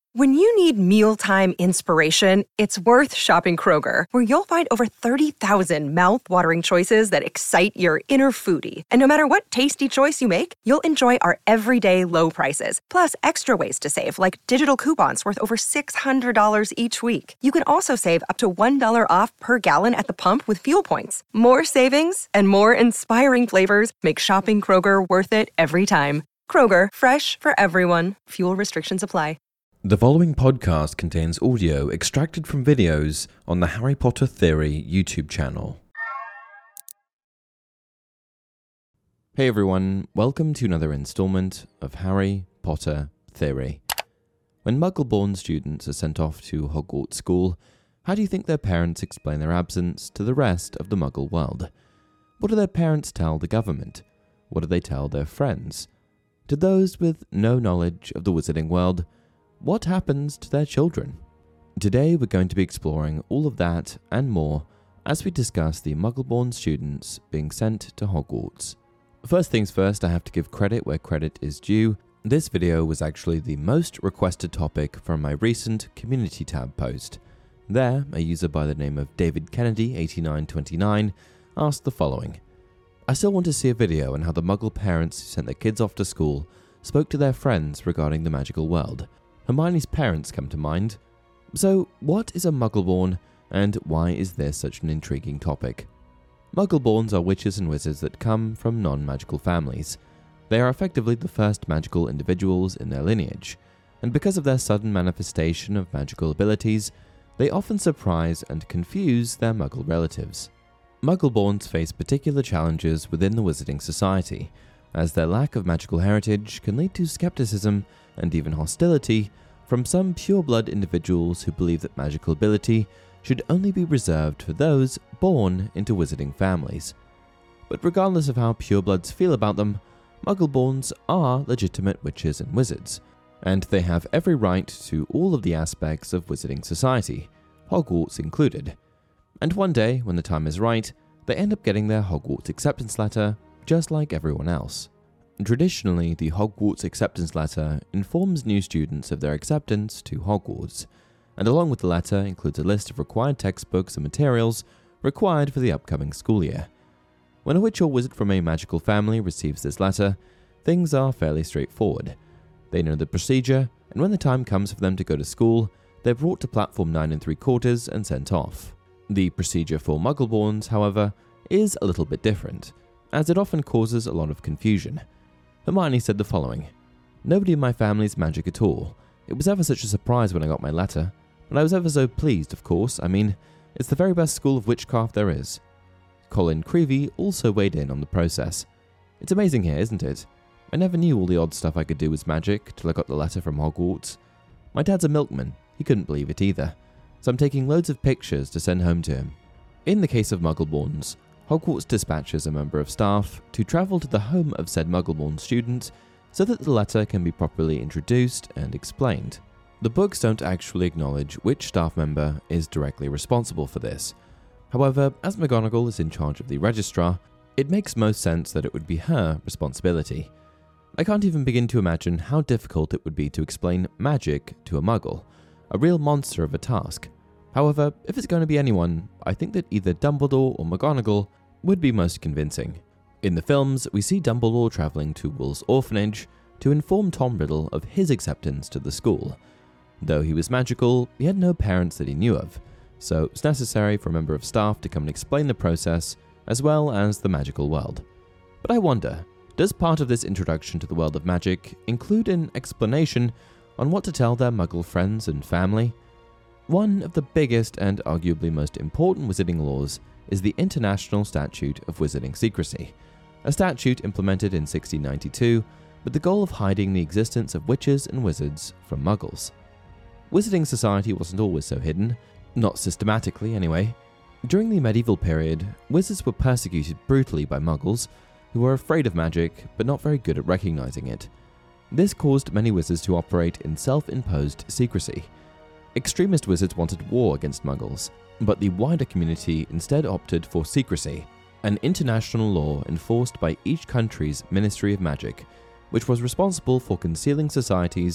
When you need mealtime inspiration, it's worth shopping Kroger, where you'll find over 30,000 mouth-watering choices that excite your inner foodie. And no matter what tasty choice you make, you'll enjoy our everyday low prices, plus extra ways to save, like digital coupons worth over $600 each week. You can also save up to $1 off per gallon at the pump with fuel points. More savings and more inspiring flavors make shopping Kroger worth it every time. Kroger, fresh for everyone. Fuel restrictions apply. The following podcast contains audio extracted from videos on the Harry Potter Theory YouTube channel. Hey everyone, welcome to another installment of Harry Potter Theory. When Muggle-born students are sent off to Hogwarts School, how do you think their parents explain their absence to the rest of the Muggle world? What do their parents tell the government? What do they tell their friends? To those with no knowledge of the wizarding world, what happens to their children? Today we're going to be exploring all of that and more as we discuss the Muggle-born students being sent to Hogwarts. First things first, I have to give credit where credit is due. This video was actually the most requested topic from my recent community tab post. There, a user by the name of David Kennedy 8929 asked the following. I still want to see a video on how the Muggle parents who sent their kids off to school spoke to their friends regarding the magical world. Hermione's parents come to mind. So, what is a Muggle-born, and why is this such an intriguing topic? Muggle-borns are witches and wizards that come from non-magical families. They are effectively the first magical individuals in their lineage, and because of their sudden manifestation of magical abilities, they often surprise and confuse their Muggle relatives. Muggle-borns face particular challenges within the wizarding society, as their lack of magical heritage can lead to skepticism and even hostility from some pure-blood individuals who believe that magical ability should only be reserved for those born into wizarding families. But regardless of how purebloods feel about them, Muggle-borns are legitimate witches and wizards, and they have every right to all of the aspects of wizarding society, Hogwarts included. And one day, when the time is right, they end up getting their Hogwarts acceptance letter, just like everyone else. Traditionally, the Hogwarts acceptance letter informs new students of their acceptance to Hogwarts, and along with the letter includes a list of required textbooks and materials required for the upcoming school year. When a witch or wizard from a magical family receives this letter, things are fairly straightforward. They know the procedure, and when the time comes for them to go to school, they're brought to platform 9 3/4 and sent off. The procedure for Muggle-borns, however, is a little bit different, as it often causes a lot of confusion. Hermione said the following. Nobody in my family is magic at all. It was ever such a surprise when I got my letter, but I was ever so pleased, of course. I mean, it's the very best school of witchcraft there is. Colin Creevey also weighed in on the process. It's amazing here, isn't it? I never knew all the odd stuff I could do was magic till I got the letter from Hogwarts. My dad's a milkman. He couldn't believe it either, so I'm taking loads of pictures to send home to him. In the case of Muggle-borns, Hogwarts dispatches a member of staff to travel to the home of said Muggle-born student so that the letter can be properly introduced and explained. The books don't actually acknowledge which staff member is directly responsible for this. However, as McGonagall is in charge of the registrar, it makes most sense that it would be her responsibility. I can't even begin to imagine how difficult it would be to explain magic to a Muggle, a real monster of a task. However, if it's going to be anyone, I think that either Dumbledore or McGonagall would be most convincing. In the films, we see Dumbledore travelling to Wool's orphanage to inform Tom Riddle of his acceptance to the school. Though he was magical, he had no parents that he knew of, so it's necessary for a member of staff to come and explain the process as well as the magical world. But I wonder, does part of this introduction to the world of magic include an explanation on what to tell their Muggle friends and family? One of the biggest and arguably most important wizarding laws is the International Statute of Wizarding Secrecy, a statute implemented in 1692 with the goal of hiding the existence of witches and wizards from Muggles. Wizarding society wasn't always so hidden, not systematically anyway. During the medieval period, wizards were persecuted brutally by Muggles, who were afraid of magic but not very good at recognizing it. This caused many wizards to operate in self-imposed secrecy. Extremist wizards wanted war against Muggles, but the wider community instead opted for secrecy, an international law enforced by each country's Ministry of Magic, which was responsible for concealing society's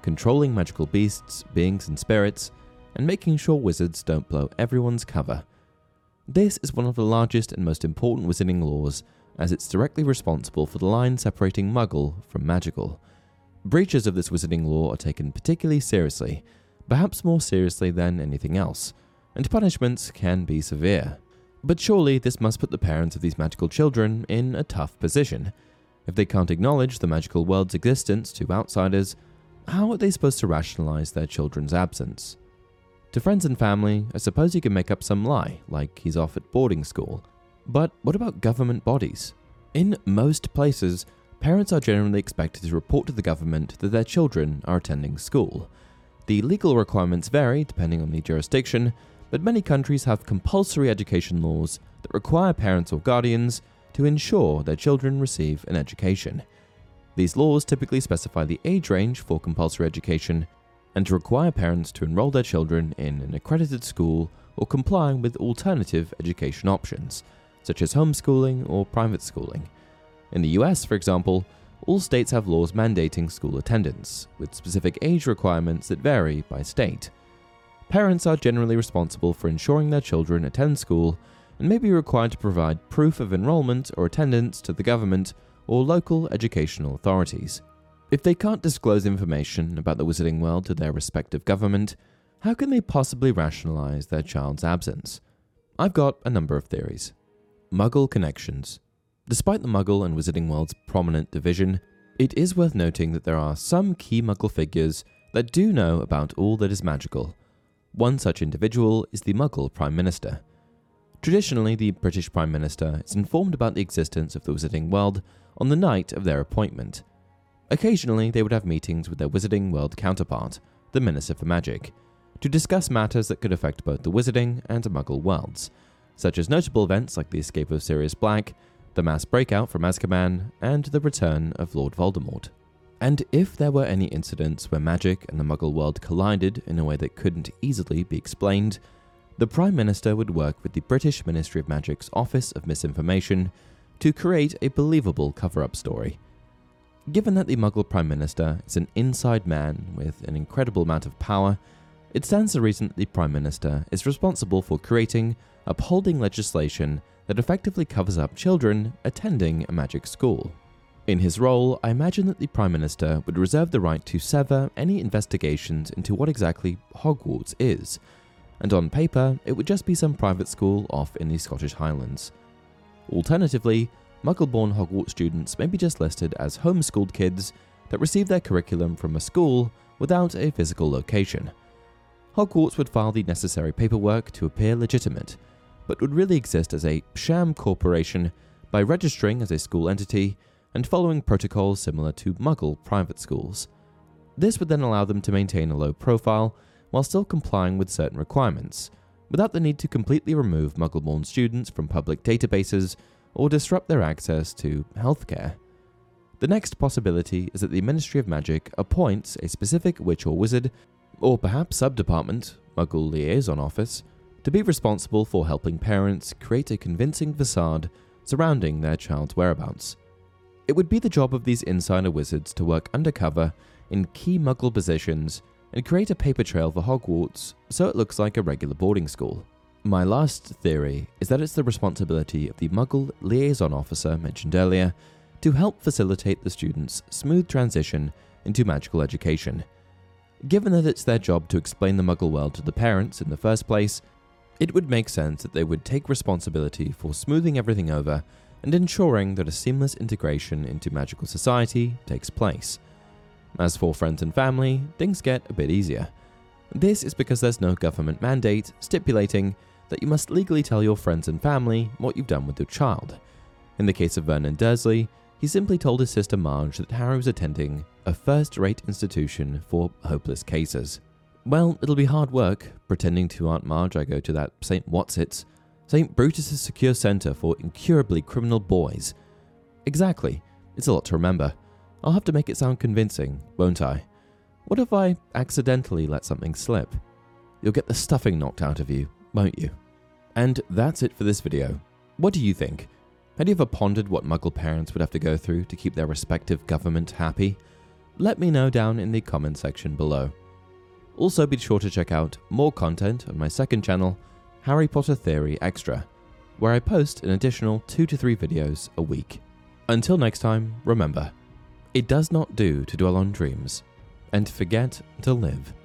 controlling magical beasts, beings, and spirits, and making sure wizards don't blow everyone's cover. This is one of the largest and most important wizarding laws, as it's directly responsible for the line separating Muggle from magical. Breaches of this wizarding law are taken particularly seriously, perhaps more seriously than anything else, and punishments can be severe. But surely this must put the parents of these magical children in a tough position. If they can't acknowledge the magical world's existence to outsiders, how are they supposed to rationalize their children's absence? To friends and family, I suppose you can make up some lie, like he's off at boarding school. But what about government bodies? In most places, parents are generally expected to report to the government that their children are attending school. The legal requirements vary depending on the jurisdiction, but many countries have compulsory education laws that require parents or guardians to ensure their children receive an education. These laws typically specify the age range for compulsory education and require parents to enroll their children in an accredited school or complying with alternative education options, such as homeschooling or private schooling. In the US, for example, all states have laws mandating school attendance, with specific age requirements that vary by state. Parents are generally responsible for ensuring their children attend school and may be required to provide proof of enrollment or attendance to the government or local educational authorities. If they can't disclose information about the wizarding world to their respective government, how can they possibly rationalize their child's absence? I've got a number of theories. Muggle connections. Despite the Muggle and Wizarding world's prominent division, it is worth noting that there are some key Muggle figures that do know about all that is magical. One such individual is the Muggle Prime Minister. Traditionally, the British Prime Minister is informed about the existence of the Wizarding world on the night of their appointment. Occasionally, they would have meetings with their Wizarding world counterpart, the Minister for Magic, to discuss matters that could affect both the Wizarding and Muggle worlds, such as notable events like the escape of Sirius Black, the mass breakout from Azkaban, and the return of Lord Voldemort. And if there were any incidents where magic and the Muggle world collided in a way that couldn't easily be explained, the Prime Minister would work with the British Ministry of Magic's Office of Misinformation to create a believable cover-up story. Given that the Muggle Prime Minister is an inside man with an incredible amount of power, it stands to reason that the Prime Minister is responsible for creating, upholding legislation that effectively covers up children attending a magic school. In his role, I imagine that the Prime Minister would reserve the right to sever any investigations into what exactly Hogwarts is, and on paper, it would just be some private school off in the Scottish Highlands. Alternatively, Muggle-born Hogwarts students may be just listed as homeschooled kids that receive their curriculum from a school without a physical location. Hogwarts would file the necessary paperwork to appear legitimate, but would really exist as a sham corporation by registering as a school entity and following protocols similar to Muggle private schools. This would then allow them to maintain a low profile while still complying with certain requirements, without the need to completely remove Muggle-born students from public databases or disrupt their access to healthcare. The next possibility is that the Ministry of Magic appoints a specific witch or wizard, or perhaps sub-department, Muggle Liaison Office, to be responsible for helping parents create a convincing facade surrounding their child's whereabouts. It would be the job of these insider wizards to work undercover in key Muggle positions and create a paper trail for Hogwarts so it looks like a regular boarding school. My last theory is that it's the responsibility of the Muggle Liaison Officer mentioned earlier to help facilitate the students' smooth transition into magical education. Given that it's their job to explain the Muggle world to the parents in the first place, it would make sense that they would take responsibility for smoothing everything over and ensuring that a seamless integration into magical society takes place. As for friends and family, things get a bit easier. This is because there's no government mandate stipulating that you must legally tell your friends and family what you've done with your child. In the case of Vernon Dursley, he simply told his sister Marge that Harry was attending a first-rate institution for hopeless cases. Well, it'll be hard work pretending to Aunt Marge I go to that St. Whatsits, St. Brutus's Secure Centre for Incurably Criminal Boys. Exactly, it's a lot to remember. I'll have to make it sound convincing, won't I? What if I accidentally let something slip? You'll get the stuffing knocked out of you, won't you? And that's it for this video. What do you think? Had you ever pondered what Muggle parents would have to go through to keep their respective government happy? let me know down in the comment section below. Also be sure to check out more content on my second channel, Harry Potter Theory Extra, where I post an additional 2 to 3 videos a week. Until next time, remember, it does not do to dwell on dreams and forget to live.